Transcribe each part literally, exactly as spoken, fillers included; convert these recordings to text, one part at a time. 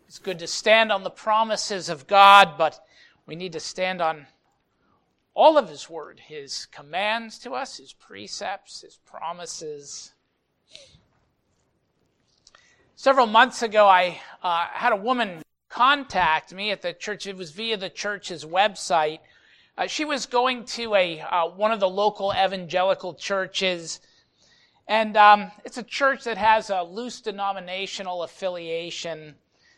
It's good to stand on the promises of God, but we need to stand on all of His Word, His commands to us, His precepts, His promises. Several months ago, I uh, had a woman contact me at the church. It was via the church's website. Uh, she was going to a uh, one of the local evangelical churches, and um, it's a church that has a loose denominational affiliation.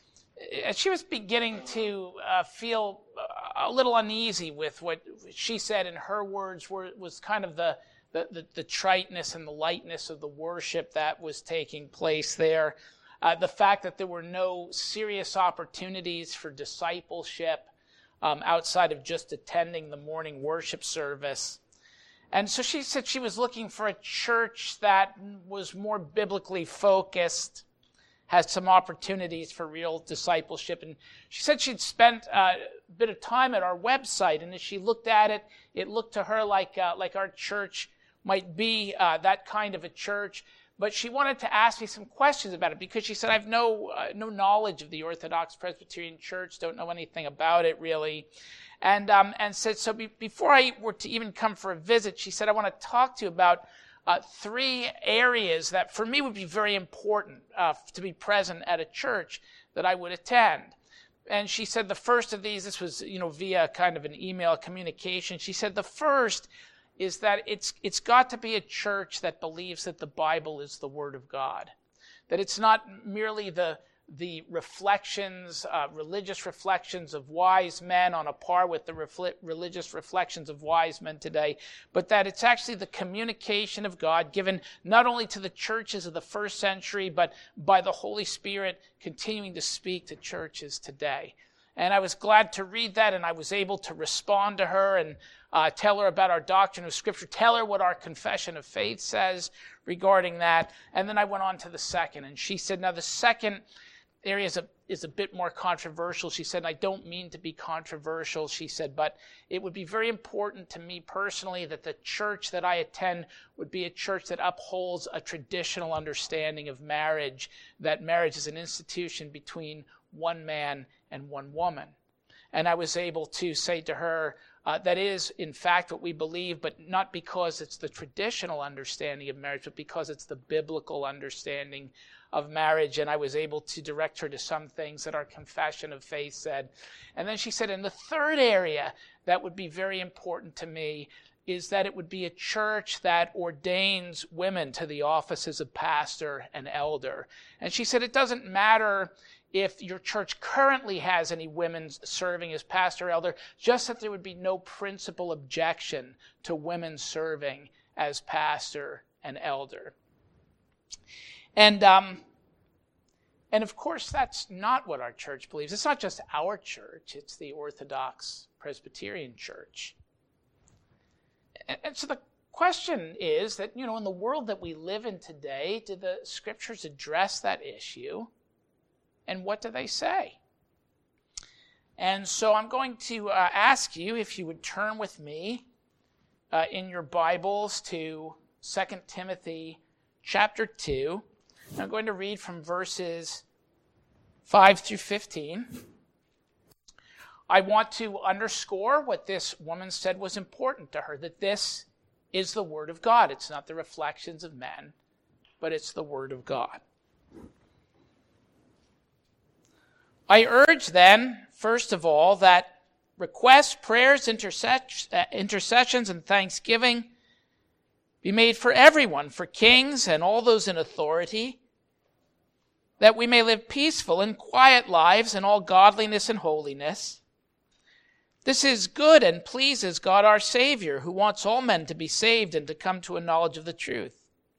She was beginning to uh, feel a little uneasy with what she said in her words were, was kind of the, the, the, the triteness and the lightness of the worship that was taking place there. Uh, the fact that there were no serious opportunities for discipleship um, outside of just attending the morning worship service. And so she said she was looking for a church that was more biblically focused, has some opportunities for real discipleship. And she said she'd spent uh, a bit of time at our website, and as she looked at it, it looked to her like uh, like our church might be uh, that kind of a church. But she wanted to ask me some questions about it because she said, I have no uh, no knowledge of the Orthodox Presbyterian Church, don't know anything about it really. And um, and said, so be, before I were to even come for a visit, she said, I want to talk to you about Uh, three areas that for me would be very important uh, to be present at a church that I would attend. And she said the first of these, this was, you know, via kind of an email communication. She said the first is that it's it's got to be a church that believes that the Bible is the Word of God. That it's not merely the the reflections, uh, religious reflections of wise men on a par with the refl- religious reflections of wise men today, but that it's actually the communication of God given not only to the churches of the first century, but by the Holy Spirit continuing to speak to churches today. And I was glad to read that, and I was able to respond to her and uh, tell her about our doctrine of Scripture, tell her what our confession of faith says regarding that. And then I went on to the second, and she said, now the second area is a, is a bit more controversial. She said, I don't mean to be controversial, she said, but it would be very important to me personally that the church that I attend would be a church that upholds a traditional understanding of marriage, that marriage is an institution between one man and one woman. And I was able to say to her, uh, that is, in fact, what we believe, but not because it's the traditional understanding of marriage, but because it's the biblical understanding of marriage. And I was able to direct her to some things that our confession of faith said. And then she said, and the third area that would be very important to me is that it would be a church that ordains women to the offices of pastor and elder. And she said, it doesn't matter if your church currently has any women serving as pastor or elder, just that there would be no principal objection to women serving as pastor and elder. And um, and of course, that's not what our church believes. It's not just our church. It's the Orthodox Presbyterian Church. And, and so the question is that, you know, in the world that we live in today, do the Scriptures address that issue? And what do they say? And so I'm going to uh, ask you if you would turn with me uh, in your Bibles to Second Timothy chapter two. I'm going to read from verses five through fifteen. I want to underscore what this woman said was important to her, that this is the Word of God. It's not the reflections of men, but it's the Word of God. I urge then, first of all, that requests, prayers, intercessions, and thanksgiving be made for everyone, for kings and all those in authority, that we may live peaceful and quiet lives in all godliness and holiness. This is good and pleases God our Savior, who wants all men to be saved and to come to a knowledge of the truth.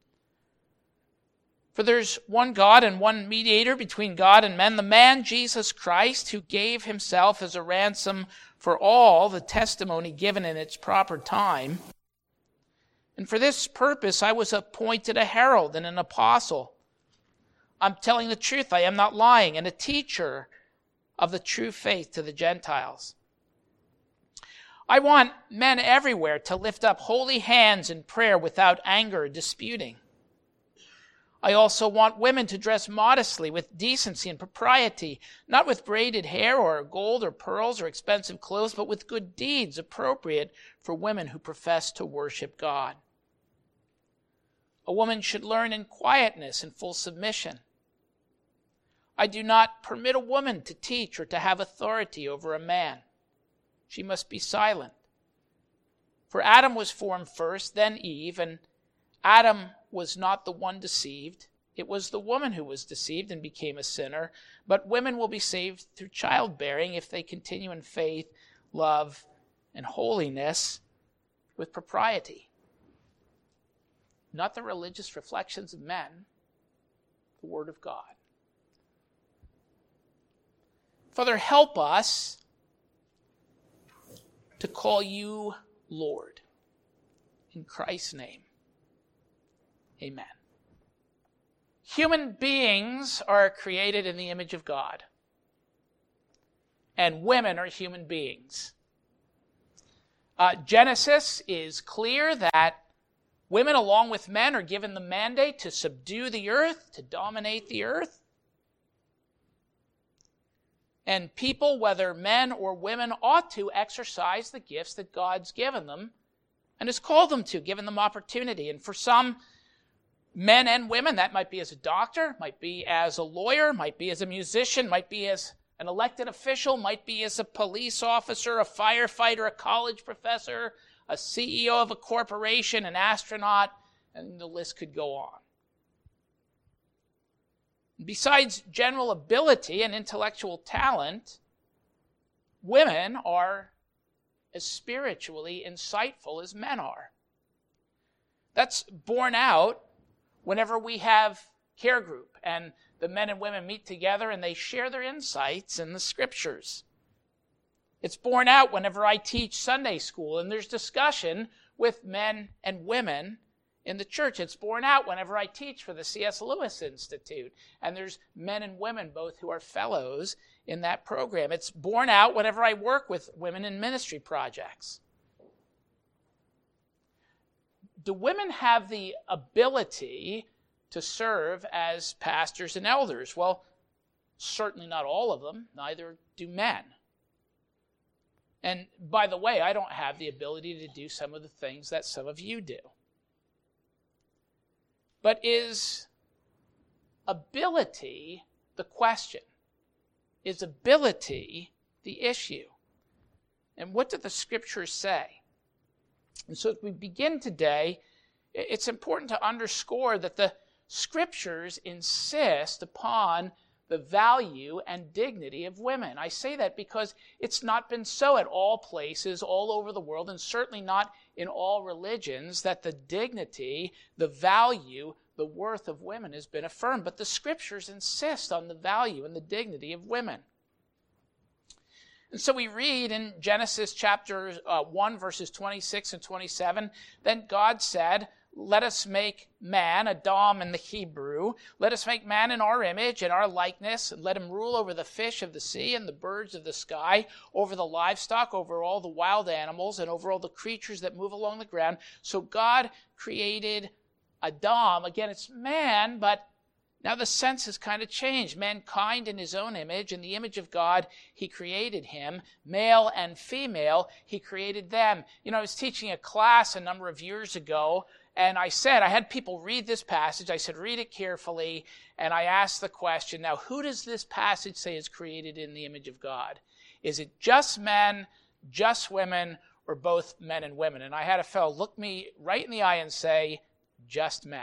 For there's one God and one mediator between God and men, the man Jesus Christ, who gave himself as a ransom for all, the testimony given in its proper time. And for this purpose I was appointed a herald and an apostle. I'm telling the truth, I am not lying, and a teacher of the true faith to the Gentiles. I want men everywhere to lift up holy hands in prayer without anger or disputing. I also want women to dress modestly, with decency and propriety, not with braided hair or gold or pearls or expensive clothes, but with good deeds appropriate for women who profess to worship God. A woman should learn in quietness and full submission. I do not permit a woman to teach or to have authority over a man. She must be silent. For Adam was formed first, then Eve, and Adam was not the one deceived. It was the woman who was deceived and became a sinner. But women will be saved through childbearing if they continue in faith, love, and holiness with propriety. Not the religious reflections of men, the Word of God. Father, help us to call you Lord. In Christ's name, amen. Human beings are created in the image of God, and women are human beings. Uh, Genesis is clear that women, along with men, are given the mandate to subdue the earth, to dominate the earth. And people, whether men or women, ought to exercise the gifts that God's given them and has called them to, given them opportunity. And for some men and women, that might be as a doctor, might be as a lawyer, might be as a musician, might be as an elected official, might be as a police officer, a firefighter, a college professor, a C E O of a corporation, an astronaut, and the list could go on. Besides general ability and intellectual talent, women are as spiritually insightful as men are. That's borne out whenever we have care group and the men and women meet together and they share their insights in the scriptures. It's borne out whenever I teach Sunday school and there's discussion with men and women in the church. It's borne out whenever I teach for the C S Lewis Institute and there's men and women both who are fellows in that program. It's borne out whenever I work with women in ministry projects. Do women have the ability to serve as pastors and elders? Well, certainly not all of them. Neither do men. And by the way, I don't have the ability to do some of the things that some of you do. But is ability the question? Is ability the issue? And what do the scriptures say? And so as we begin today, it's important to underscore that the scriptures insist upon the value and dignity of women. I say that because it's not been so at all places all over the world, and certainly not in all religions, that the dignity, the value, the worth of women has been affirmed. But the scriptures insist on the value and the dignity of women. And so we read in Genesis chapter uh, one, verses twenty-six and twenty-seven, then God said, let us make man, Adam in the Hebrew, let us make man in our image and our likeness, and let him rule over the fish of the sea and the birds of the sky, over the livestock, over all the wild animals, and over all the creatures that move along the ground. So God created Adam. Again, it's man, but now the sense has kind of changed. Mankind in his own image, in the image of God, he created him. Male and female, he created them. You know, I was teaching a class a number of years ago, and I said, I had people read this passage. I said, read it carefully. And I asked the question, now, who does this passage say is created in the image of God? Is it just men, just women, or both men and women? And I had a fellow look me right in the eye and say, just men.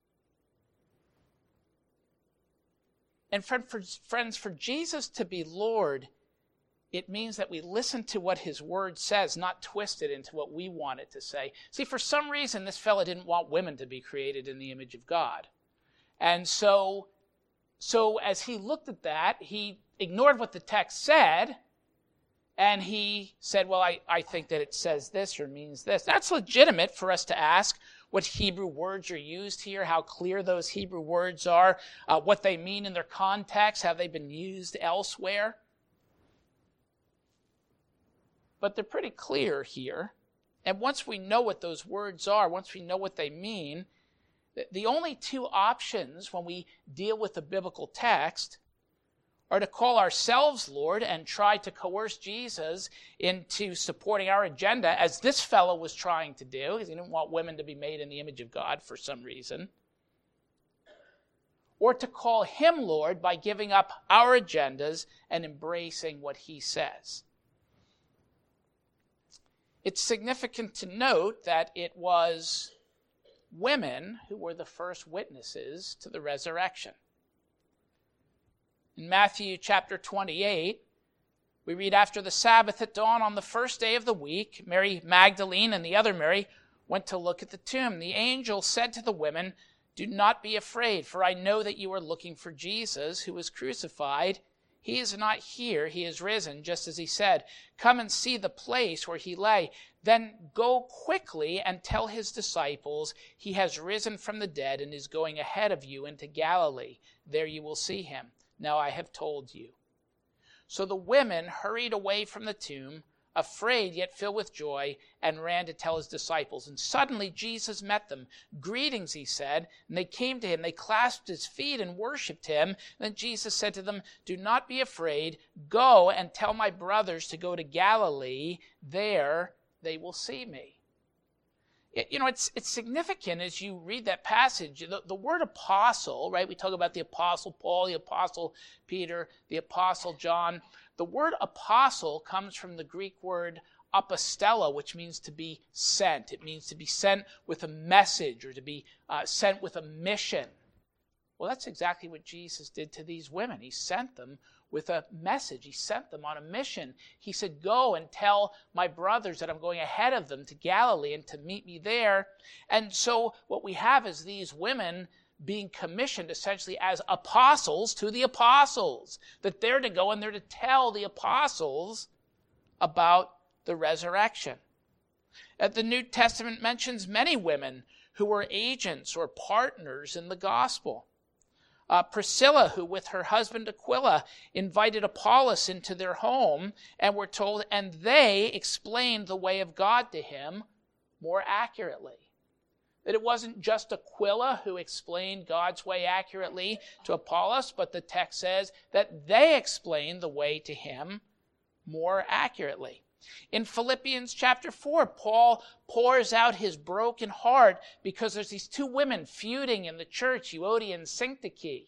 And for, for, friends, for Jesus to be Lord, it means that we listen to what his word says, not twist it into what we want it to say. See, for some reason, this fellow didn't want women to be created in the image of God. And so, so as he looked at that, he ignored what the text said, and he said, well, I, I think that it says this or means this. That's legitimate for us to ask what Hebrew words are used here, how clear those Hebrew words are, uh, what they mean in their context, have they been used elsewhere. But they're pretty clear here. And once we know what those words are, once we know what they mean, The, the only two options when we deal with the biblical text are to call ourselves Lord and try to coerce Jesus into supporting our agenda, as this fellow was trying to do, because he didn't want women to be made in the image of God for some reason. Or to call him Lord by giving up our agendas and embracing what he says. It's significant to note that it was women who were the first witnesses to the resurrection. In Matthew chapter twenty-eight, we read, after the Sabbath at dawn on the first day of the week, Mary Magdalene and the other Mary went to look at the tomb. The angel said to the women, do not be afraid, for I know that you are looking for Jesus, who was crucified. He is not here, he is risen, just as he said. Come and see the place where he lay. Then go quickly and tell his disciples, he has risen from the dead and is going ahead of you into Galilee. There you will see him. Now I have told you. So the women hurried away from the tomb, afraid yet filled with joy, and ran to tell his disciples. And suddenly Jesus met them. Greetings, he said. And they came to him. They clasped his feet and worshipped him. Then Jesus said to them, do not be afraid. Go and tell my brothers to go to Galilee. There they will see me. It, you know, it's it's significant as you read that passage. The, the word apostle, right? We talk about the apostle Paul, the apostle Peter, the apostle John. The word apostle comes from the Greek word apostello, which means to be sent. It means to be sent with a message or to be uh, sent with a mission. Well, that's exactly what Jesus did to these women. He sent them with a message. He sent them on a mission. He said, go and tell my brothers that I'm going ahead of them to Galilee and to meet me there. And so what we have is these women being commissioned essentially as apostles to the apostles, that they're to go and they're to tell the apostles about the resurrection. Uh, the New Testament mentions many women who were agents or partners in the gospel. Uh, Priscilla, who with her husband Aquila invited Apollos into their home, and were told, and they explained the way of God to him more accurately. That it wasn't just Aquila who explained God's way accurately to Apollos, but the text says that they explained the way to him more accurately. In Philippians chapter four, Paul pours out his broken heart because there's these two women feuding in the church, Euodia and Syntyche.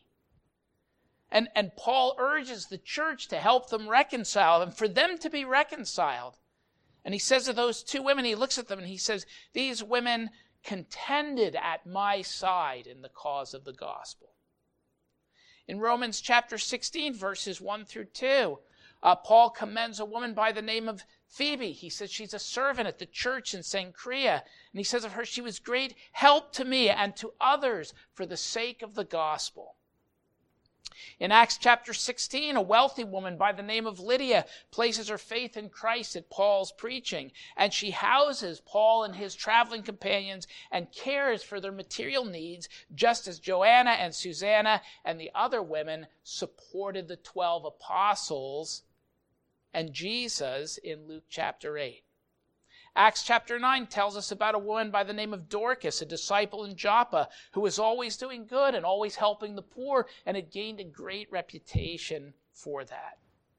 And, and Paul urges the church to help them reconcile and for them to be reconciled. And he says to those two women, he looks at them and he says, these women contended at my side in the cause of the gospel. In Romans chapter sixteen, verses one through two, uh, Paul commends a woman by the name of Phoebe. He says she's a servant at the church in Cenchrea. And he says of her, she was great help to me and to others for the sake of the gospel. In Acts chapter sixteen, a wealthy woman by the name of Lydia places her faith in Christ at Paul's preaching, and she houses Paul and his traveling companions and cares for their material needs, just as Joanna and Susanna and the other women supported the twelve apostles and Jesus in Luke chapter eight. Acts chapter nine tells us about a woman by the name of Dorcas, a disciple in Joppa, who was always doing good and always helping the poor and had gained a great reputation for that.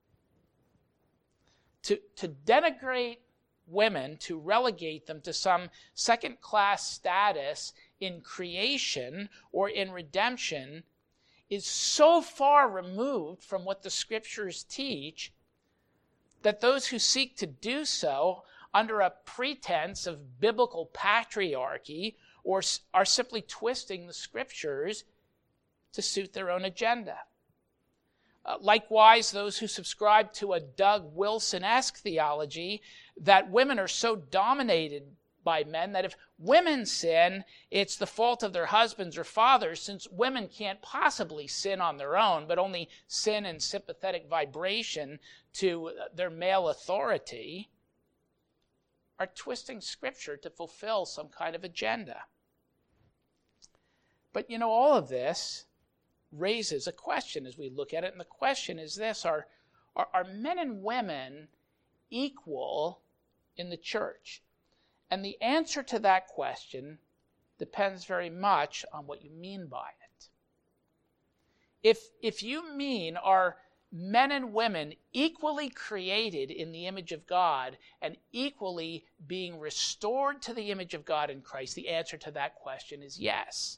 To, to denigrate women, to relegate them to some second-class status in creation or in redemption is so far removed from what the scriptures teach that those who seek to do so under a pretense of biblical patriarchy or are simply twisting the scriptures to suit their own agenda. Uh, likewise, those who subscribe to a Doug Wilson-esque theology that women are so dominated by men that if women sin, it's the fault of their husbands or fathers, since women can't possibly sin on their own, but only sin in sympathetic vibration to their male authority, are twisting scripture to fulfill some kind of agenda. But you know, all of this raises a question as we look at it, and the question is this: are, are, are men and women equal in the church? And the answer to that question depends very much on what you mean by it. If, if you mean are men and women equally created in the image of God and equally being restored to the image of God in Christ, the answer to that question is yes.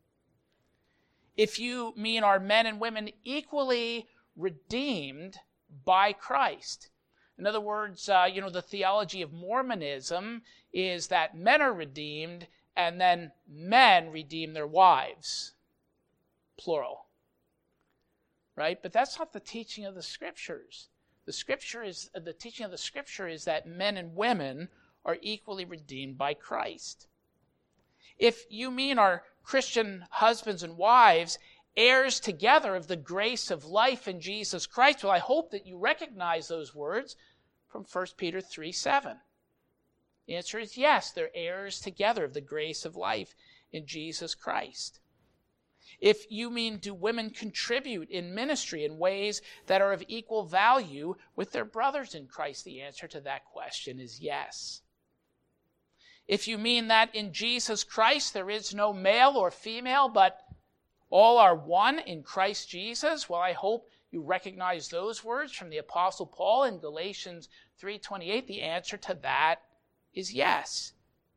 If you mean are men and women equally redeemed by Christ, in other words, uh, you know, the theology of Mormonism is that men are redeemed and then men redeem their wives, plural. Right? But that's not the teaching of the Scriptures. The Scripture is the teaching of the Scripture is that men and women are equally redeemed by Christ. If you mean are Christian husbands and wives heirs together of the grace of life in Jesus Christ, well, I hope that you recognize those words from First Peter three seven. The answer is yes, they're heirs together of the grace of life in Jesus Christ. If you mean, do women contribute in ministry in ways that are of equal value with their brothers in Christ? The answer to that question is yes. If you mean that in Jesus Christ there is no male or female, but all are one in Christ Jesus, well, I hope you recognize those words from the Apostle Paul in Galatians three twenty-eight. The answer to that is yes.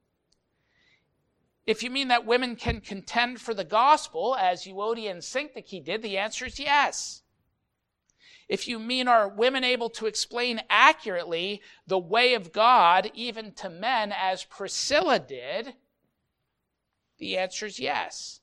If you mean that women can contend for the gospel, as Euodia and Syntyche did, the answer is yes. If you mean are women able to explain accurately the way of God, even to men, as Priscilla did, the answer is yes.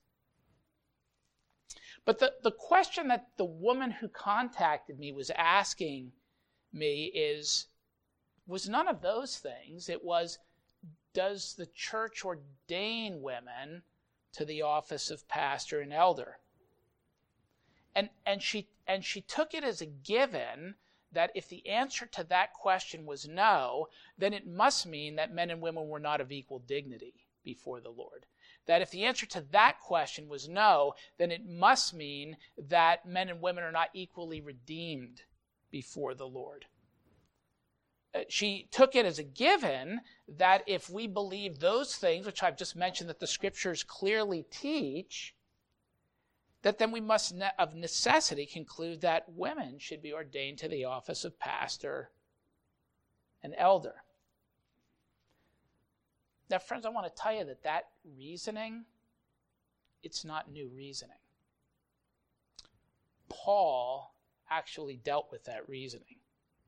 But the, the question that the woman who contacted me was asking me is, was none of those things. It was, does the church ordain women to the office of pastor and elder? And, and, she, and she took it as a given that if the answer to that question was no, then it must mean that men and women were not of equal dignity before the Lord. That if the answer to that question was no, then it must mean that men and women are not equally redeemed before the Lord. She took it as a given that if we believe those things, which I've just mentioned that the Scriptures clearly teach, that then we must of necessity conclude that women should be ordained to the office of pastor and elder. Now, friends, I want to tell you that that reasoning, it's not new reasoning. Paul actually dealt with that reasoning.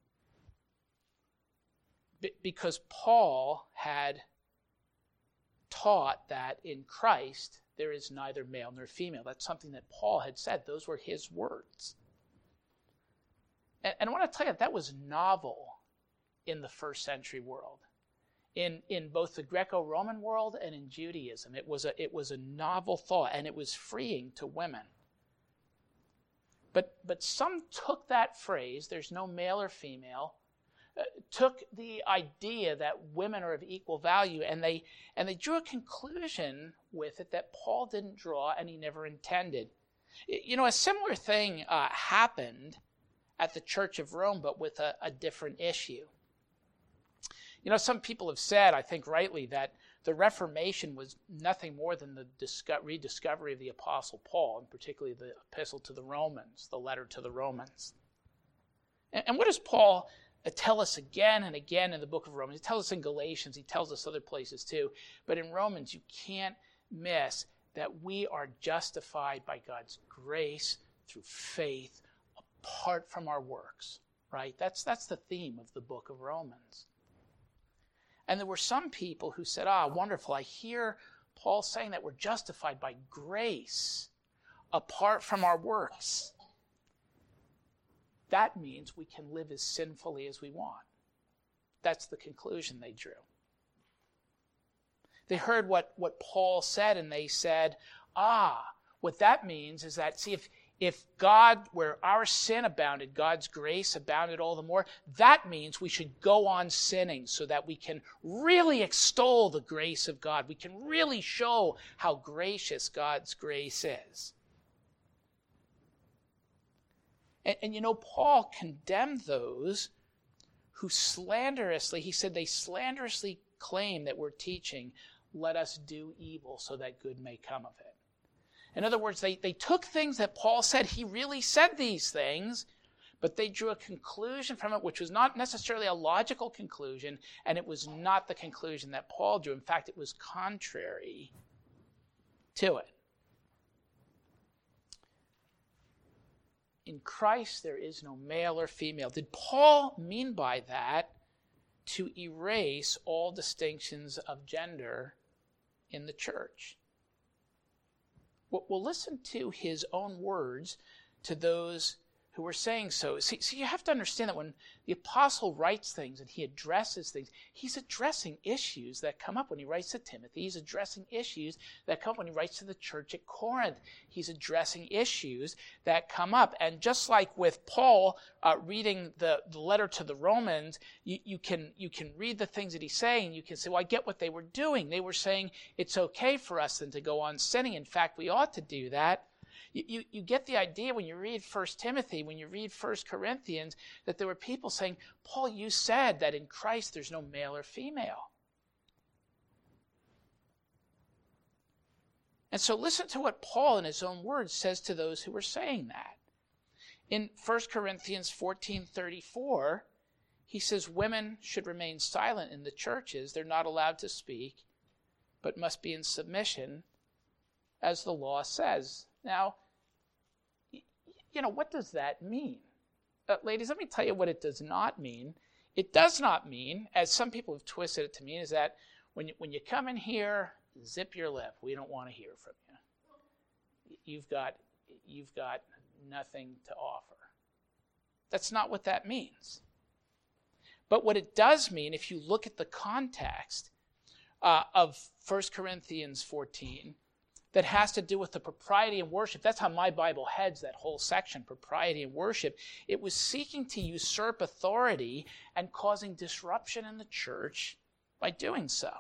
Because Paul had taught that in Christ there is neither male nor female. That's something that Paul had said. Those were his words. And, and I want to tell you that was novel in the first century world. In, in both the Greco-Roman world and in Judaism. It was a, it was a novel thought, and it was freeing to women. But, but some took that phrase, there's no male or female, uh, took the idea that women are of equal value, and they, and they drew a conclusion with it that Paul didn't draw and he never intended. You know, a similar thing uh, happened at the Church of Rome, but with a, a different issue. You know, some people have said, I think rightly, that the Reformation was nothing more than the disco- rediscovery of the Apostle Paul, and particularly the epistle to the Romans, the letter to the Romans. And, and what does Paul uh, tell us again and again in the book of Romans? He tells us in Galatians, he tells us other places too, but in Romans you can't miss that we are justified by God's grace through faith apart from our works, right? That's, that's the theme of the book of Romans. And there were some people who said, ah, wonderful, I hear Paul saying that we're justified by grace apart from our works. That means we can live as sinfully as we want. That's the conclusion they drew. They heard what, what Paul said, and they said, ah, what that means is that, see, if If God, where our sin abounded, God's grace abounded all the more, that means we should go on sinning so that we can really extol the grace of God. We can really show how gracious God's grace is. And, and you know, Paul condemned those who slanderously, he said they slanderously claim that we're teaching let us do evil so that good may come of it. In other words, they, they took things that Paul said. He really said these things, but they drew a conclusion from it which was not necessarily a logical conclusion, and it was not the conclusion that Paul drew. In fact, it was contrary to it. In Christ, there is no male or female. Did Paul mean by that to erase all distinctions of gender in the church? Well, listen to his own words to those who were saying so. See, see, you have to understand that when the apostle writes things and he addresses things, he's addressing issues that come up when he writes to Timothy. He's addressing issues that come up when he writes to the church at Corinth. He's addressing issues that come up. And just like with Paul uh, reading the, the letter to the Romans, you, you can you can read the things that he's saying. You can say, well, I get what they were doing. They were saying it's okay for us then to go on sinning. In fact, we ought to do that. You, you, you get the idea when you read First Timothy, when you read First Corinthians, that there were people saying, Paul, you said that in Christ there's no male or female. And so listen to what Paul in his own words says to those who were saying that. In First Corinthians fourteen thirty-four, he says women should remain silent in the churches. They're not allowed to speak, but must be in submission, as the law says. Now, you know, what does that mean? Uh, ladies, let me tell you what it does not mean. It does not mean, as some people have twisted it to mean, is that when you, when you come in here, zip your lip. We don't want to hear from you. You've got, you've got nothing to offer. That's not what that means. But what it does mean, if you look at the context uh, of First Corinthians fourteen, that has to do with the propriety in worship. That's how my Bible heads that whole section, propriety in worship. It was seeking to usurp authority and causing disruption in the church by doing so.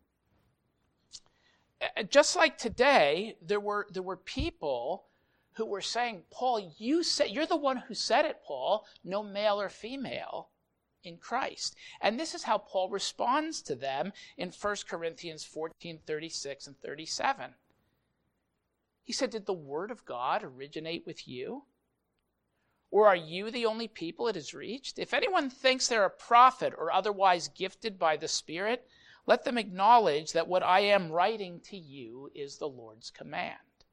Just like today, there were there were people who were saying, Paul, you said, you're the one who said it, Paul, no male or female in Christ. And this is how Paul responds to them in First Corinthians fourteen thirty-six and thirty-seven. He said, did the word of God originate with you? Or are you the only people it has reached? If anyone thinks they're a prophet or otherwise gifted by the Spirit, let them acknowledge that what I am writing to you is the Lord's command.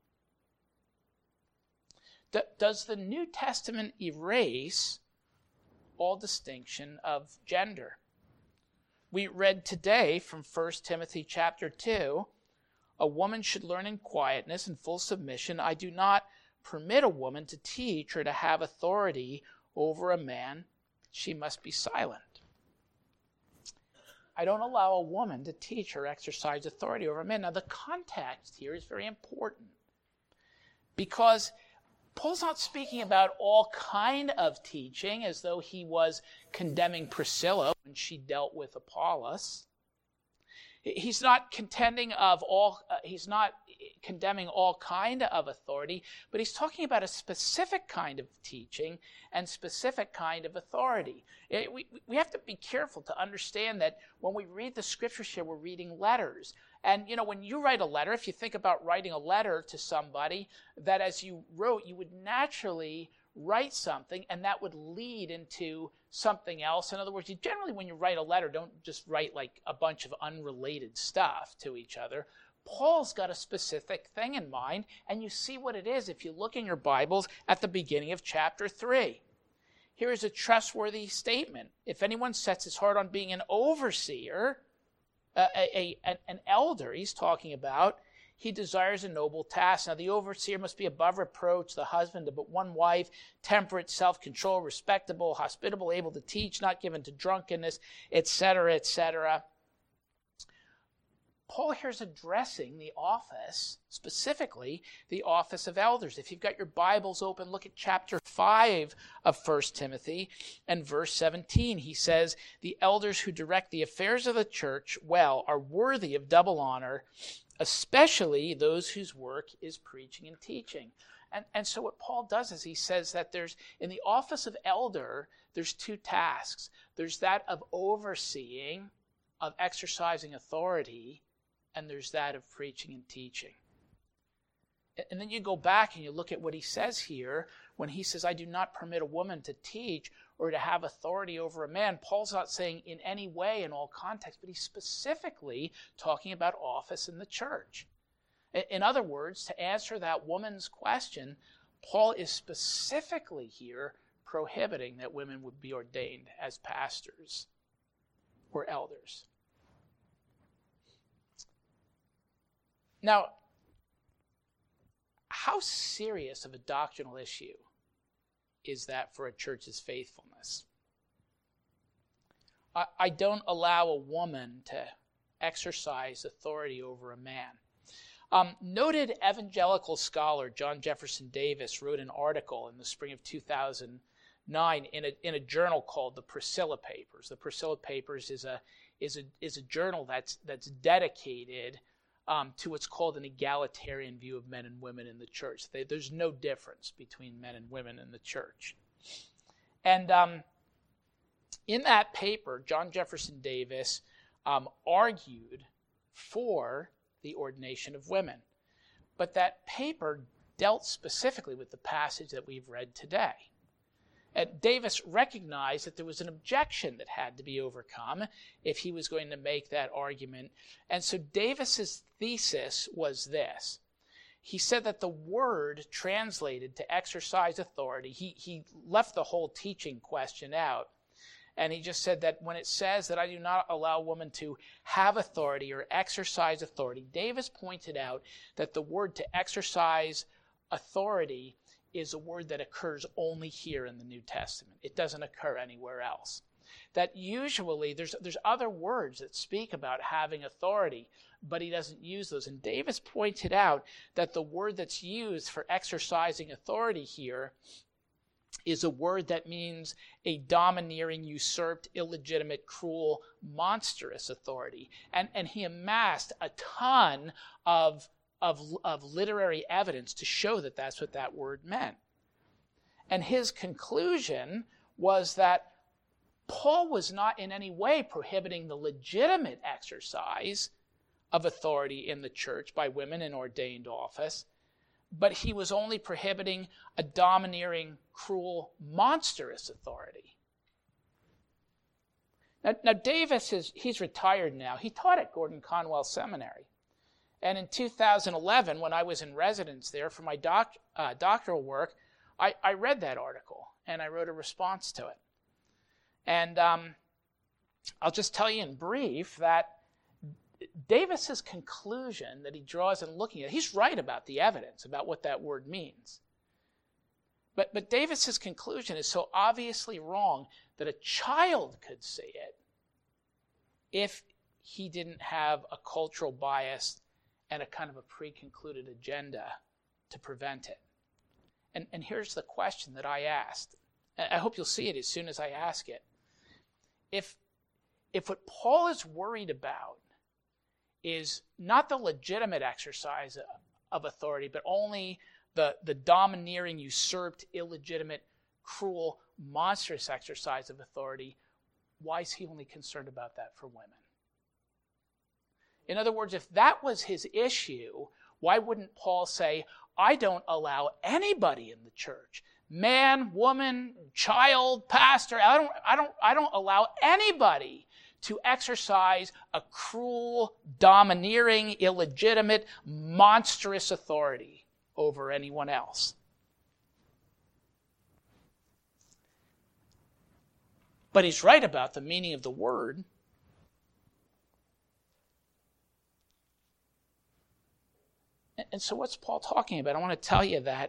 D- does the New Testament erase all distinction of gender? We read today from First Timothy chapter two, a woman should learn in quietness and full submission. I do not permit a woman to teach or to have authority over a man. She must be silent. I don't allow a woman to teach or exercise authority over a man. Now, the context here is very important because Paul's not speaking about all kind of teaching as though he was condemning Priscilla when she dealt with Apollos. He's not contending of all, uh, he's not condemning all kind of authority, but he's talking about a specific kind of teaching and specific kind of authority. It, we, we have to be careful to understand that when we read the scriptures here, we're reading letters. And, you know, when you write a letter, if you think about writing a letter to somebody, that as you wrote, you would naturally write something, and that would lead into something else. In other words, you generally, when you write a letter, don't just write like a bunch of unrelated stuff to each other. Paul's got a specific thing in mind, and you see what it is if you look in your Bibles at the beginning of chapter three. Here is a trustworthy statement. If anyone sets his heart on being an overseer, uh, a, a, an elder he's talking about, he desires a noble task. Now, the overseer must be above reproach, the husband of but one wife, temperate, self-controlled, respectable, hospitable, able to teach, not given to drunkenness, et cetera, et cetera. Paul here is addressing the office, specifically the office of elders. If you've got your Bibles open, look at chapter five of First Timothy and verse seventeen. He says, the elders who direct the affairs of the church well are worthy of double honor, especially those whose work is preaching and teaching. And, and so what Paul does is he says that there's, in the office of elder, there's two tasks. There's that of overseeing, of exercising authority, and there's that of preaching and teaching. And then you go back and you look at what he says here when he says, I do not permit a woman to teach or to have authority over a man. Paul's not saying in any way in all contexts, but he's specifically talking about office in the church. In other words, to answer that woman's question, Paul is specifically here prohibiting that women would be ordained as pastors or elders. Now, how serious of a doctrinal issue is that for a church's faithfulness? I, I don't allow a woman to exercise authority over a man. Um, noted evangelical scholar John Jefferson Davis wrote an article in the spring of two thousand nine in a in a journal called the Priscilla Papers. The Priscilla Papers is a is a is a journal that's that's dedicated Um, to what's called an egalitarian view of men and women in the church. They, there's no difference between men and women in the church. And um, in that paper, John Jefferson Davis um, argued for the ordination of women. But that paper dealt specifically with the passage that we've read today. And Davis recognized that there was an objection that had to be overcome if he was going to make that argument. And so Davis's thesis was this. He said that the word translated to exercise authority, he, he left the whole teaching question out. And he just said that when it says that I do not allow a woman to have authority or exercise authority, Davis pointed out that the word to exercise authority is a word that occurs only here in the New Testament. It doesn't occur anywhere else. That usually there's there's other words that speak about having authority, but he doesn't use those. And Davis pointed out that the word that's used for exercising authority here is a word that means a domineering, usurped, illegitimate, cruel, monstrous authority. And, and he amassed a ton of Of, of literary evidence to show that that's what that word meant. And his conclusion was that Paul was not in any way prohibiting the legitimate exercise of authority in the church by women in ordained office, but he was only prohibiting a domineering, cruel, monstrous authority. Now, now Davis, is he's retired now. He taught at Gordon Conwell Seminary. And in two thousand eleven, when I was in residence there for my doc, uh, doctoral work, I, I read that article, and I wrote a response to it. And um, I'll just tell you in brief that Davis's conclusion that he draws in looking at it, he's right about the evidence, about what that word means. But, but Davis's conclusion is so obviously wrong that a child could see it if he didn't have a cultural bias and a kind of a pre-concluded agenda to prevent it. And, and here's the question that I asked. I hope you'll see it as soon as I ask it. If, if what Paul is worried about is not the legitimate exercise of authority, but only the, the domineering, usurped, illegitimate, cruel, monstrous exercise of authority, why is he only concerned about that for women? In other words, if that was his issue, why wouldn't Paul say, I don't allow anybody in the church, man, woman, child, pastor, I don't, I don't, I don't allow anybody to exercise a cruel, domineering, illegitimate, monstrous authority over anyone else. But he's right about the meaning of the word. And so what's Paul talking about? I want to tell you that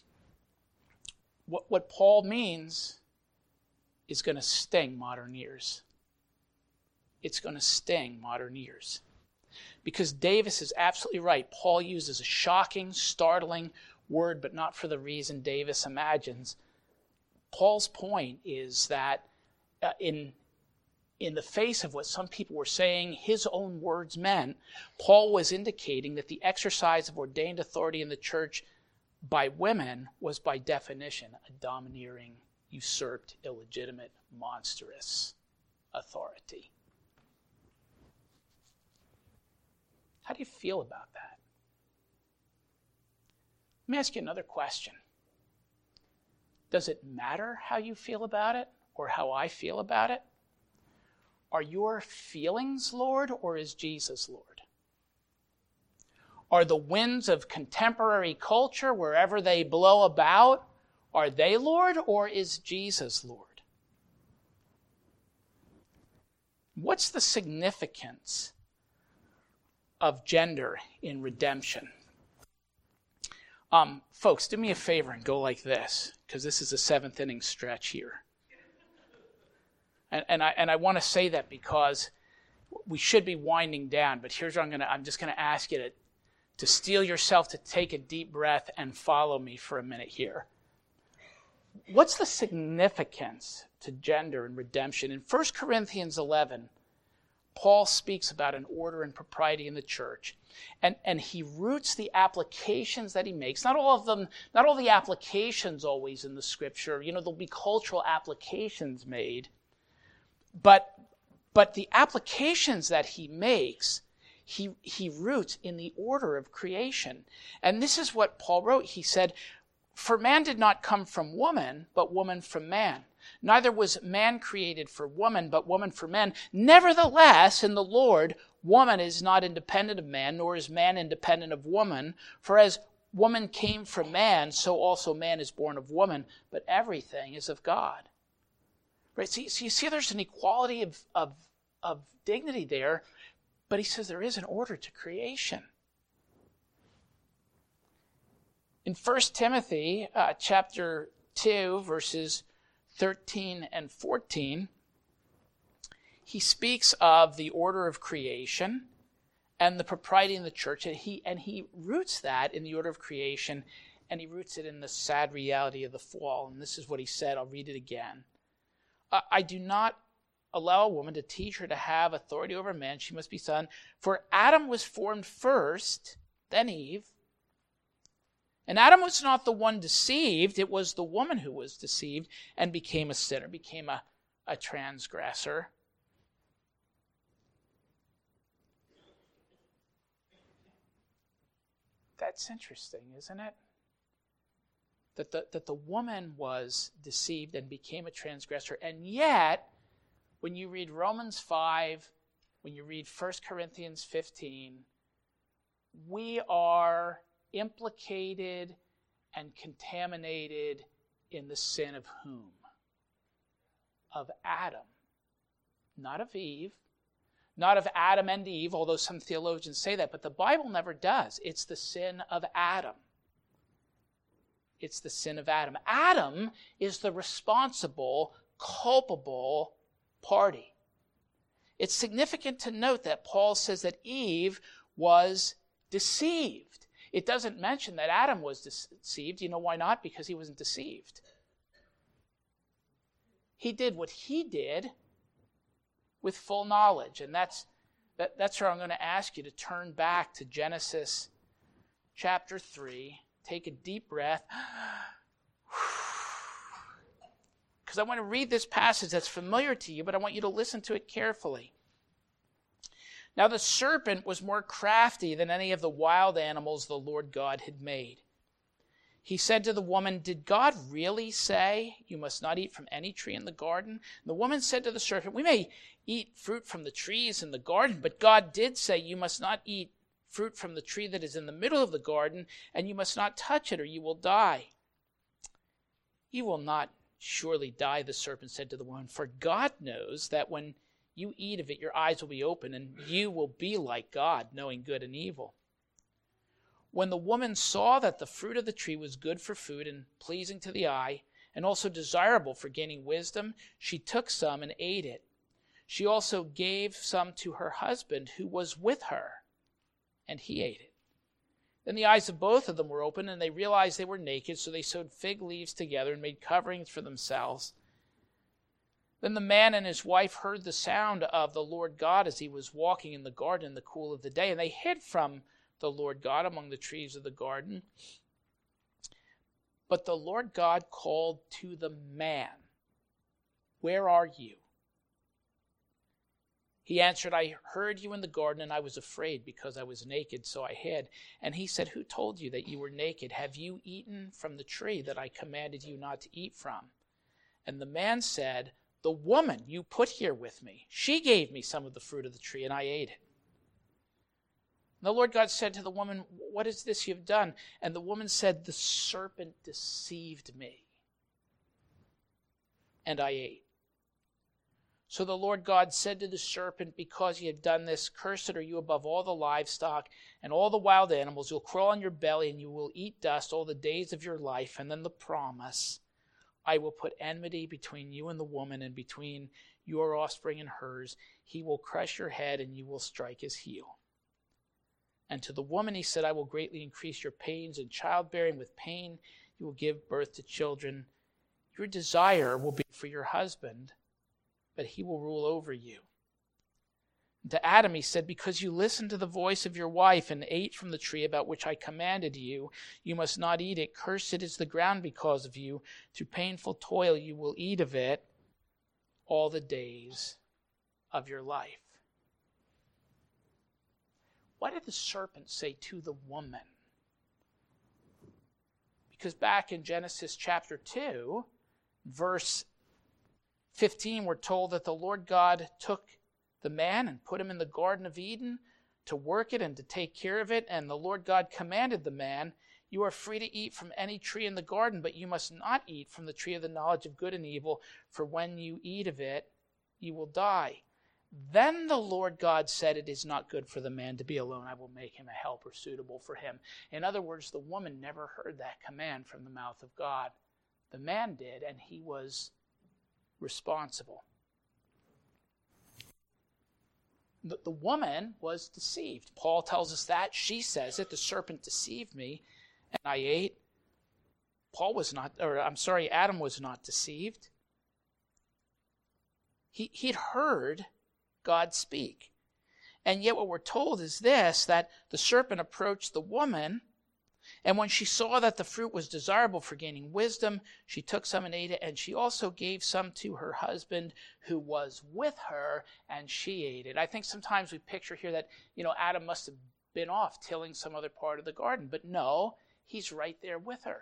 what, what Paul means is going to sting modern ears. It's going to sting modern ears. Because Davis is absolutely right. Paul uses a shocking, startling word, but not for the reason Davis imagines. Paul's point is that uh, in In the face of what some people were saying his own words meant, Paul was indicating that the exercise of ordained authority in the church by women was by definition a domineering, usurped, illegitimate, monstrous authority. How do you feel about that? Let me ask you another question. Does it matter how you feel about it or how I feel about it? Are your feelings Lord, or is Jesus Lord? Are the winds of contemporary culture, wherever they blow about, are they Lord, or is Jesus Lord? What's the significance of gender in redemption? Um, folks, do me a favor and go like this, because this is a seventh inning stretch here. And, and I and I want to say that because we should be winding down, but here's what I'm gonna I'm just gonna ask you to, to steel yourself to take a deep breath and follow me for a minute here. What's the significance to gender and redemption? In First Corinthians eleven, Paul speaks about an order and propriety in the church. And, and he roots the applications that he makes. Not all of them, not all the applications always in the scripture. You know, there'll be cultural applications made. But, but the applications that he makes, he, he roots in the order of creation. And this is what Paul wrote. He said, "For man did not come from woman, but woman from man. Neither was man created for woman, but woman for man. Nevertheless, in the Lord, woman is not independent of man, nor is man independent of woman. For as woman came from man, so also man is born of woman. But everything is of God." Right? So you, so you see there's an equality of, of, of dignity there, but he says there is an order to creation. In First Timothy uh, chapter two, verses thirteen and fourteen, he speaks of the order of creation and the propriety in the church, and he and he roots that in the order of creation, and he roots it in the sad reality of the fall. And this is what he said. I'll read it again. "I do not allow a woman to teach her to have authority over man. She must be son. For Adam was formed first, then Eve. And Adam was not the one deceived. It was the woman who was deceived and became a sinner, became a, a transgressor." That's interesting, isn't it? That the, that the woman was deceived and became a transgressor. And yet, when you read Romans five, when you read First Corinthians fifteen, we are implicated and contaminated in the sin of whom? Of Adam. Not of Eve. Not of Adam and Eve, although some theologians say that, but the Bible never does. It's the sin of Adam. It's the sin of Adam. Adam is the responsible, culpable party. It's significant to note that Paul says that Eve was deceived. It doesn't mention that Adam was deceived. You know why not? Because he wasn't deceived. He did what he did with full knowledge. And that's that, that's where I'm going to ask you to turn back to Genesis chapter three. Take a deep breath. Because I want to read this passage that's familiar to you, but I want you to listen to it carefully. "Now the serpent was more crafty than any of the wild animals the Lord God had made. He said to the woman, 'Did God really say you must not eat from any tree in the garden?' And the woman said to the serpent, 'We may eat fruit from the trees in the garden, but God did say you must not eat fruit from the tree that is in the middle of the garden, and you must not touch it or you will die.' 'You will not surely die,' the serpent said to the woman, 'for God knows that when you eat of it, your eyes will be open, and you will be like God, knowing good and evil.' When the woman saw that the fruit of the tree was good for food and pleasing to the eye, and also desirable for gaining wisdom, she took some and ate it. She also gave some to her husband who was with her, and he ate it. Then the eyes of both of them were opened, and they realized they were naked, so they sewed fig leaves together and made coverings for themselves. Then the man and his wife heard the sound of the Lord God as he was walking in the garden in the cool of the day, and they hid from the Lord God among the trees of the garden. But the Lord God called to the man, 'Where are you?' He answered, I heard you in the garden, and I was afraid because I was naked, so I hid. And he said, who told you that you were naked? Have you eaten from the tree that I commanded you not to eat from? And the man said, the woman you put here with me, she gave me some of the fruit of the tree, and I ate it. And the Lord God said to the woman, what is this you have done? And the woman said, the serpent deceived me, and I ate. So the Lord God said to the serpent, because you have done this, cursed are you above all the livestock and all the wild animals. You'll crawl on your belly, and you will eat dust all the days of your life. And then the promise, I will put enmity between you and the woman, and between your offspring and hers. He will crush your head, and you will strike his heel. And to the woman he said, I will greatly increase your pains in childbearing. With pain you will give birth to children. Your desire will be for your husband, but he will rule over you. And to Adam he said, because you listened to the voice of your wife and ate from the tree about which I commanded you, you must not eat it. Cursed is the ground because of you. Through painful toil you will eat of it all the days of your life. What did the serpent say to the woman? Because back in Genesis chapter two, verse fifteen, we're told that the Lord God took the man and put him in the Garden of Eden to work it and to take care of it. And the Lord God commanded the man, you are free to eat from any tree in the garden, but you must not eat from the tree of the knowledge of good and evil, for when you eat of it, you will die. Then the Lord God said, it is not good for the man to be alone. I will make him a helper suitable for him. In other words, the woman never heard that command from the mouth of God. The man did, and he was responsible. The, the woman was deceived. Paul tells us that. She says it. The serpent deceived me, and I ate. Paul was not, or I'm sorry, Adam was not deceived. He, he'd heard God speak. And yet what we're told is this, that the serpent approached the woman, and when she saw that the fruit was desirable for gaining wisdom, she took some and ate it, and she also gave some to her husband who was with her, and she ate it. I think sometimes we picture here that, you know, Adam must have been off tilling some other part of the garden, but no, he's right there with her.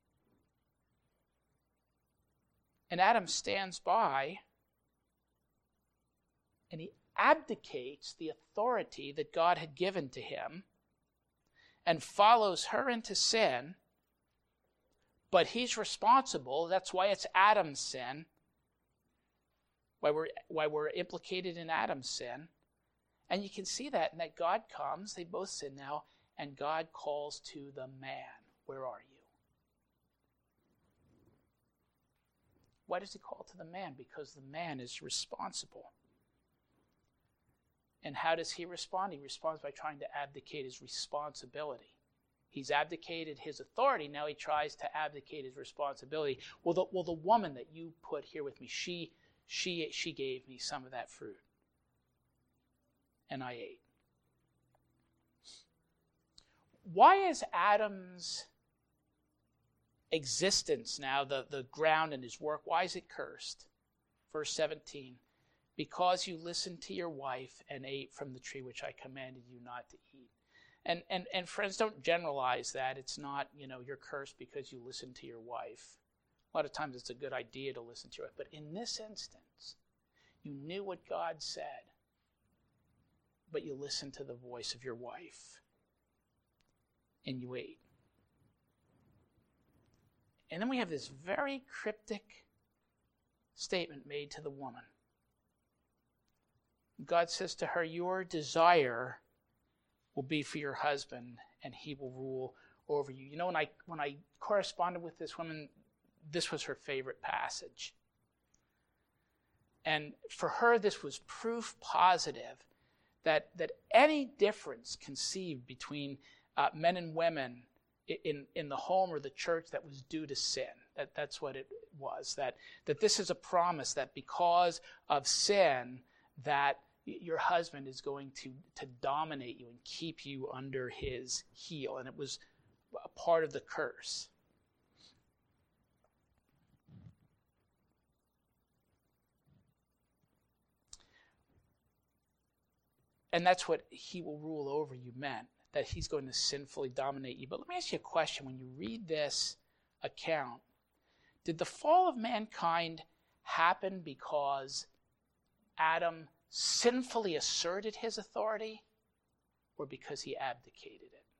And Adam stands by, and he abdicates the authority that God had given to him and follows her into sin, but he's responsible. That's why it's Adam's sin, why we're, why we're implicated in Adam's sin. And you can see that, and that God comes, they both sin now, and God calls to the man, where are you? Why does he call to the man? Because the man is responsible. And how does he respond? He responds by trying to abdicate his responsibility. He's abdicated his authority. Now he tries to abdicate his responsibility. Well, the, well, the woman that you put here with me, she, she, she gave me some of that fruit. And I ate. Why is Adam's existence now, the, the ground and his work, why is it cursed? Verse seventeen. Because you listened to your wife and ate from the tree which I commanded you not to eat. And, and, and friends, don't generalize that. It's not, you know, you're cursed because you listened to your wife. A lot of times it's a good idea to listen to your wife. But in this instance, you knew what God said, but you listened to the voice of your wife, and you ate. And then we have this very cryptic statement made to the woman. God says to her, your desire will be for your husband, and he will rule over you. You know, when I when I corresponded with this woman, this was her favorite passage. And for her, this was proof positive that, that any difference conceived between uh, men and women in, in the home or the church that was due to sin. That, that's what it was. That, that this is a promise that because of sin, that your husband is going to, to dominate you and keep you under his heel. And it was a part of the curse. And that's what he will rule over you meant, that he's going to sinfully dominate you. But let me ask you a question. When you read this account, did the fall of mankind happen because Adam sinfully asserted his authority, or because he abdicated it?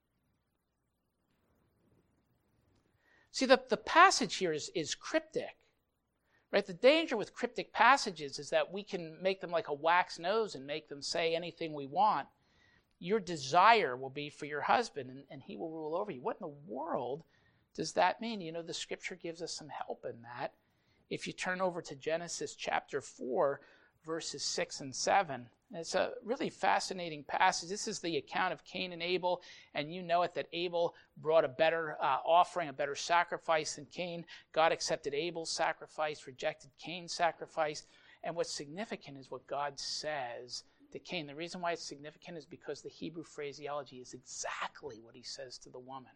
See, the, the passage here is, is cryptic. Right? The danger with cryptic passages is that we can make them like a wax nose and make them say anything we want. Your desire will be for your husband, and, and he will rule over you. What in the world does that mean? You know, the scripture gives us some help in that. If you turn over to Genesis chapter four, verses six and seven, it's a really fascinating passage. This is the account of Cain and Abel, and you know it, that Abel brought a better uh, offering, a better sacrifice than Cain. God accepted Abel's sacrifice, rejected Cain's sacrifice. And what's significant is what God says to Cain. The reason why it's significant is because the Hebrew phraseology is exactly what he says to the woman.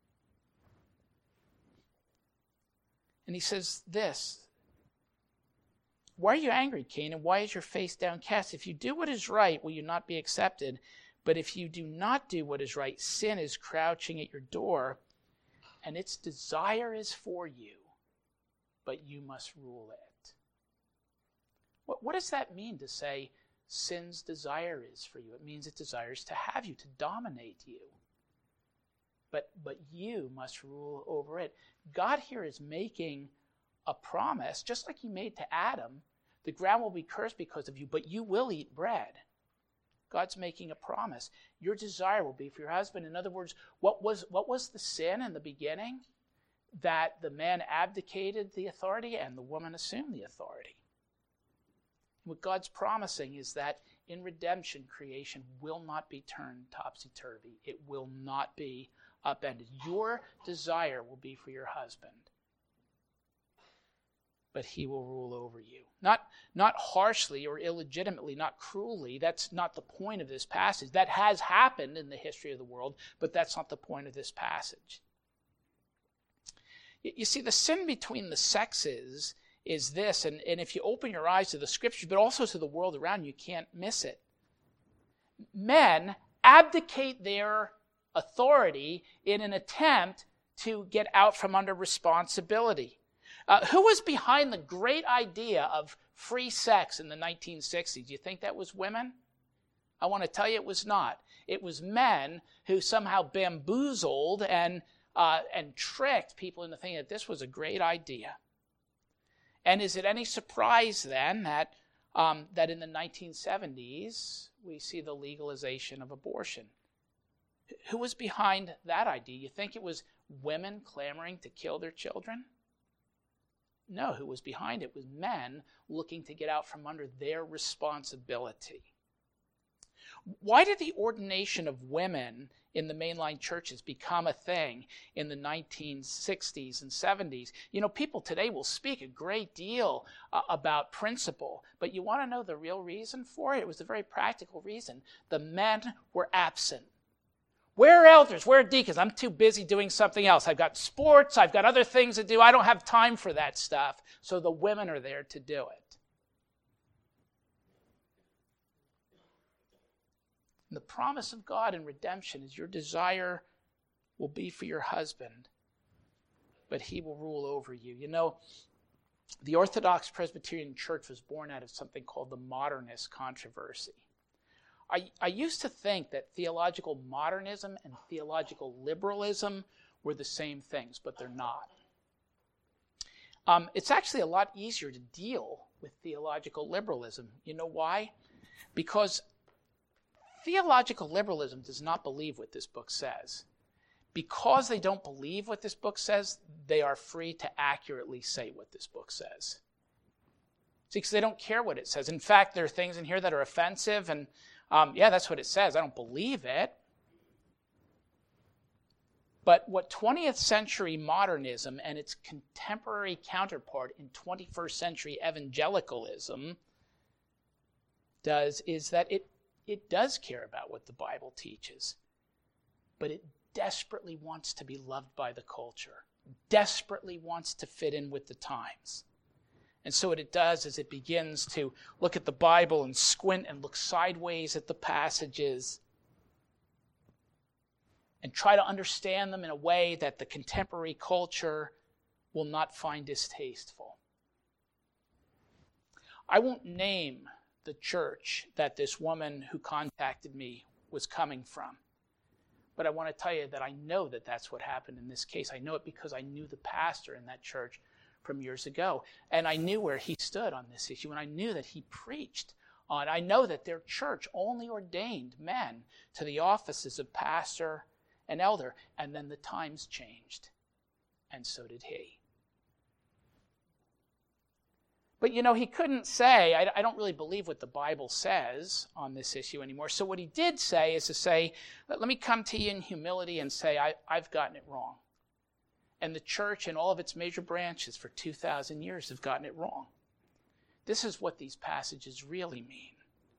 And he says this: "Why are you angry, Cain, and why is your face downcast? If you do what is right, will you not be accepted? But if you do not do what is right, sin is crouching at your door, and its desire is for you, but you must rule it." What, what does that mean to say sin's desire is for you? It means it desires to have you, to dominate you. But, but you must rule over it. God here is making a promise, just like he made to Adam. The ground will be cursed because of you, but you will eat bread. God's making a promise. Your desire will be for your husband. In other words, what was, what was the sin in the beginning? That the man abdicated the authority and the woman assumed the authority. What God's promising is that in redemption, creation will not be turned topsy-turvy. It will not be upended. Your desire will be for your husband, but he will rule over you. Not, not harshly or illegitimately, not cruelly. That's not the point of this passage. That has happened in the history of the world, but that's not the point of this passage. You see, the sin between the sexes is this, and, and if you open your eyes to the scriptures, but also to the world around you, you can't miss it. Men abdicate their authority in an attempt to get out from under responsibility. Uh, who was behind the great idea of free sex in the nineteen sixties? Do you think that was women? I want to tell you it was not. It was men who somehow bamboozled and uh, and tricked people into thinking that this was a great idea. And is it any surprise then that um, that in the nineteen seventies we see the legalization of abortion? Who was behind that idea? You think it was women clamoring to kill their children? No, who was behind it was men looking to get out from under their responsibility. Why did the ordination of women in the mainline churches become a thing in the nineteen sixties and seventies? You know, people today will speak a great deal uh, about principle, but you want to know the real reason for it? It was a very practical reason. The men were absent. Where are elders? Where are deacons? I'm too busy doing something else. I've got sports. I've got other things to do. I don't have time for that stuff. So the women are there to do it. And the promise of God in redemption is your desire will be for your husband, but he will rule over you. You know, the Orthodox Presbyterian Church was born out of something called the modernist controversy. I, I used to think that theological modernism and theological liberalism were the same things, but they're not. Um, it's actually a lot easier to deal with theological liberalism. You know why? Because theological liberalism does not believe what this book says. Because they don't believe what this book says, they are free to accurately say what this book says. See, because they don't care what it says. In fact, there are things in here that are offensive, and um, yeah, that's what it says. I don't believe it. But what twentieth century modernism and its contemporary counterpart in twenty-first century evangelicalism does is that it, it does care about what the Bible teaches, but it desperately wants to be loved by the culture, desperately wants to fit in with the times. And so what it does is it begins to look at the Bible and squint and look sideways at the passages and try to understand them in a way that the contemporary culture will not find distasteful. I won't name the church that this woman who contacted me was coming from, but I want to tell you that I know that that's what happened in this case. I know it because I knew the pastor in that church from years ago, and I knew where he stood on this issue, and I knew that he preached on. I know that their church only ordained men to the offices of pastor and elder, and then the times changed, and so did he. But, you know, he couldn't say, I, I don't really believe what the Bible says on this issue anymore. So what he did say is to say, let, let me come to you in humility and say, I, I've gotten it wrong. And the church and all of its major branches for two thousand years have gotten it wrong. This is what these passages really mean.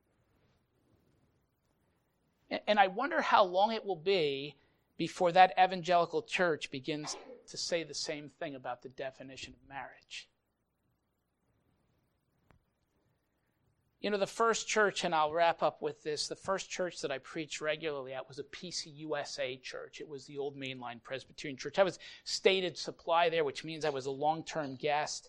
And, and I wonder how long it will be before that evangelical church begins to say the same thing about the definition of marriage. You know, the first church, and I'll wrap up with this, the first church that I preached regularly at was a P C U S A church. It was the old mainline Presbyterian church. I was stated supply there, which means I was a long-term guest.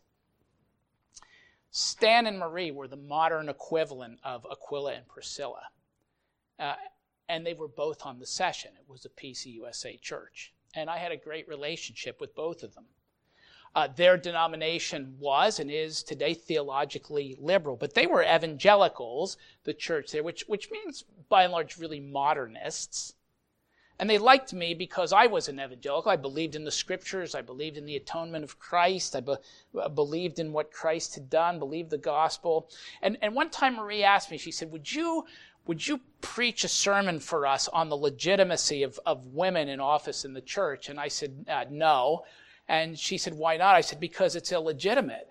Stan and Marie were the modern equivalent of Aquila and Priscilla. Uh, and they were both on the session. It was a P C U S A church. And I had a great relationship with both of them. Uh, their denomination was and is today theologically liberal, but they were evangelicals, the church there, which, which means by and large really modernists. And they liked me because I was an evangelical. I believed in the scriptures. I believed in the atonement of Christ. I be, uh, believed in what Christ had done, believed the gospel. And, and one time Marie asked me, she said, would you, would you preach a sermon for us on the legitimacy of, of women in office in the church? And I said, uh, no. And she said, why not? I said, because it's illegitimate.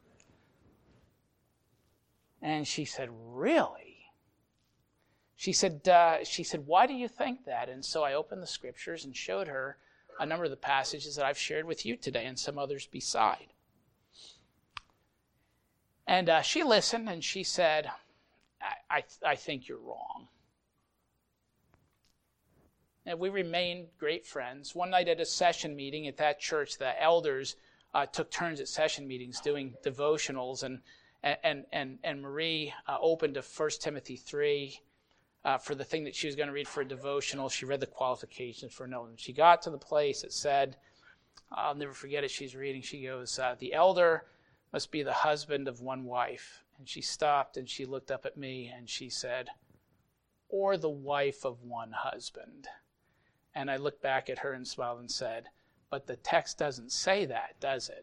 And she said, really? She said, uh, she said, why do you think that? And so I opened the scriptures and showed her a number of the passages that I've shared with you today and some others beside. And uh, she listened and she said, I, I, I think you're wrong. And we remained great friends. One night at a session meeting at that church, the elders uh, took turns at session meetings doing devotionals, and and and and Marie uh, opened to First Timothy three uh, for the thing that she was going to read for a devotional. She read the qualifications for an elder. She got to the place that said, I'll never forget it. She's reading. She goes, uh, "The elder must be the husband of one wife." And she stopped and she looked up at me and she said, "Or the wife of one husband." And I looked back at her and smiled and said, but the text doesn't say that, does it?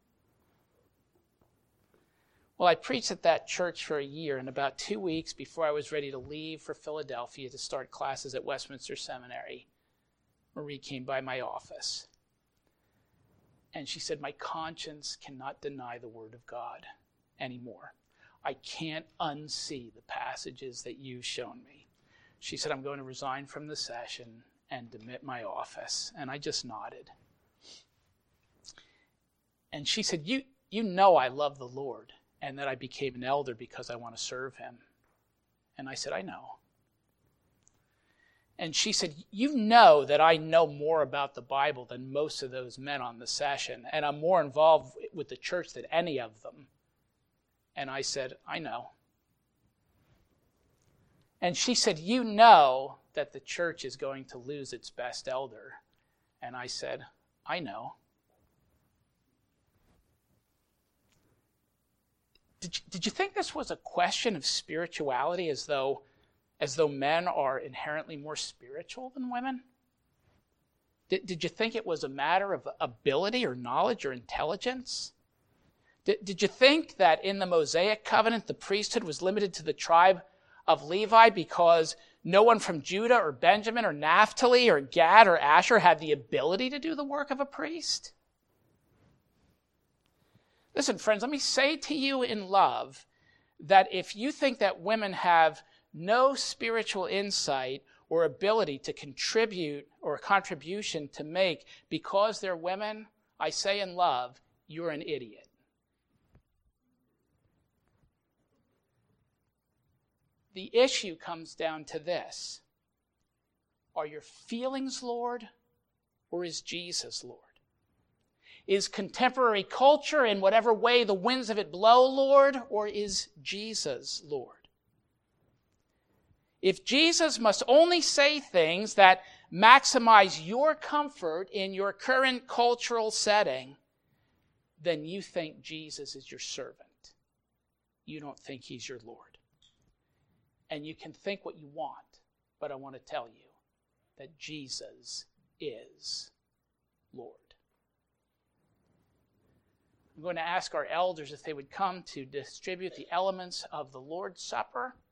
Well, I preached at that church for a year, and about two weeks before I was ready to leave for Philadelphia to start classes at Westminster Seminary, Marie came by my office. And she said, my conscience cannot deny the word of God anymore. I can't unsee the passages that you've shown me. She said, I'm going to resign from the session and demit my office. And I just nodded. And she said, you, you know I love the Lord and that I became an elder because I want to serve him. And I said, I know. And she said, you know that I know more about the Bible than most of those men on the session, and I'm more involved with the church than any of them. And I said, I know. And she said, you know that the church is going to lose its best elder. And I said, I know. Did you, did you think this was a question of spirituality, as though, as though men are inherently more spiritual than women? Did, did you think it was a matter of ability or knowledge or intelligence? Did, did you think that in the Mosaic covenant the priesthood was limited to the tribe of Levi because no one from Judah or Benjamin or Naphtali or Gad or Asher had the ability to do the work of a priest? Listen, friends, let me say to you in love that if you think that women have no spiritual insight or ability to contribute or a contribution to make because they're women, I say in love, you're an idiot. The issue comes down to this. Are your feelings Lord, or is Jesus Lord? Is contemporary culture, in whatever way the winds of it blow, Lord, or is Jesus Lord? If Jesus must only say things that maximize your comfort in your current cultural setting, then you think Jesus is your servant. You don't think he's your Lord. And you can think what you want, but I want to tell you that Jesus is Lord. I'm going to ask our elders if they would come to distribute the elements of the Lord's Supper.